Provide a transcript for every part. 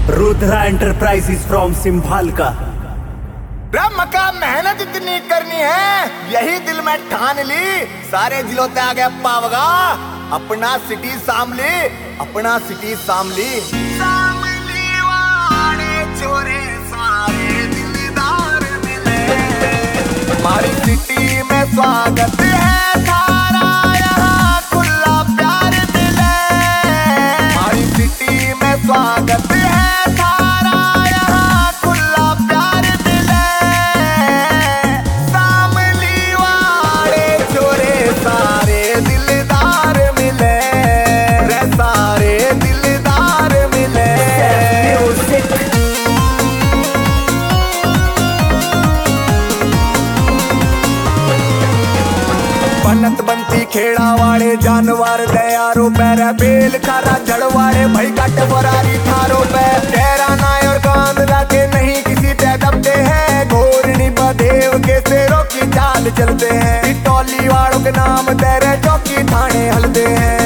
Rudra enterprises from सिंभालका। ब्रह्म का मेहनत इतनी करनी है, यही दिल में ठान ली, सारे जिलों ते आगे पावगा, अपना सिटी सामली, अपना सिटी सामली। सामली वाले छोरे सारे दिलदार मिले, हमारी सिटी में स्वागत है थारा, यहाँ खुला प्यार मिले, हमारी सिटी में स्वागत है थारा, यहाँ खुला प्यार मिले, सामली वाले छोरे सारे दिलदार मिले, रे सारे दिलदार मिले। बनत बनती खेड़ा वाले जानवर दयारो पैर बेल खारा जड़वाड़े भाई कट बरारी थारो पे तेरा नाय और कांद लाके नहीं किसी पे दबते हैं, घोरनी बदेव के शेरों की चाल चलते हैं, टोली वालों के नाम तेरे चौकी थाने हलते हैं,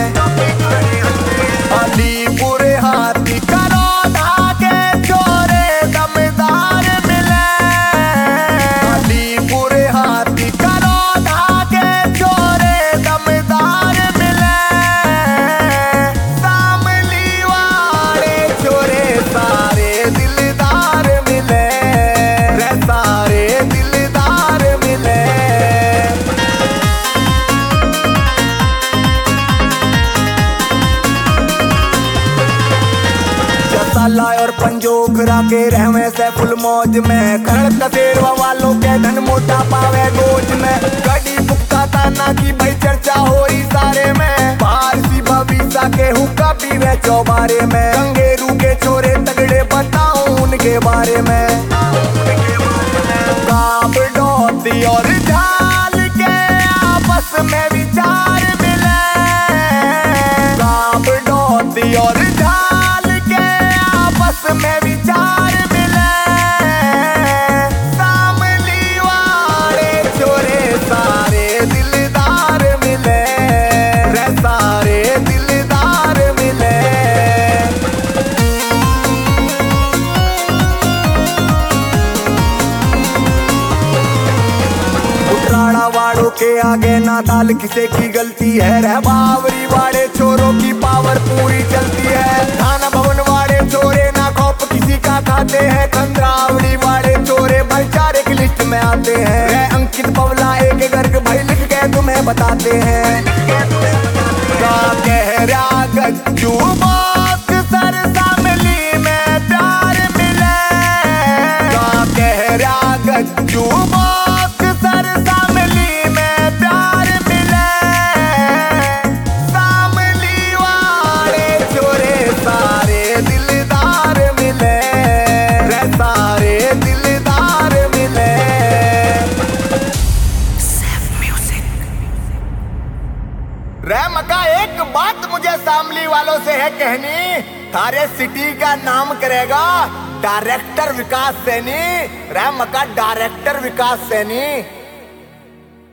अलीपुर हाथी करो धागे चोरे दमदार मिले, अलीपुर हाथी करो धागे चोरे दमदार मिले, सामली वाले छोरे सारे दिलदार मिले, रे सारे दिलदार मिले। साला और पंजोखरा के रहवे से फुल मौज में, खड़ कसेरवा वालों के धन मोटा पावे गोज में, गड़ी पुख्ता ताना की भाई चर्चा हो रही सारे में, पारसी भविष्य के हुक्का पीवे चौबारे में, गंगेरू के छोरे तगड़े बताऊं उनके बारे में, काब डोती और झाल के आपस में विचार मिले, काब डोती और झाल के आपस में विचार मिले, सामली वाले छोरे सारे दिलदार मिले, रे सारे दिलदार मिले। उतराड़ा वालों के आगे ना दाल किसे की गलती है, रह बावरी वाले छोरों की पावर पूरी चलती है, थाना भवन वाले छोरे ना खौफ किसी का खाते हैं, खंद्रावड़ी वाले छोरे भाईचारे की लिस्ट में आते हैं, रह अंकित पवला एक गर्ग भाई लिख के तुम्हें बताते हैं, का गहरा गज्जू बात सर सामली में प्यार मिले, का गहरा गज्जू बात सर सामली में प्यार मिले, सामली वाले छोरे सारे दिलदार मिले, रे सारे दिलदार मिले। रे मका एक बात मुझे शामली वालों से है कहनी, थारे सिटी का नाम करेगा डायरेक्टर विकास सैनी, रे मका डायरेक्टर विकास सैनी।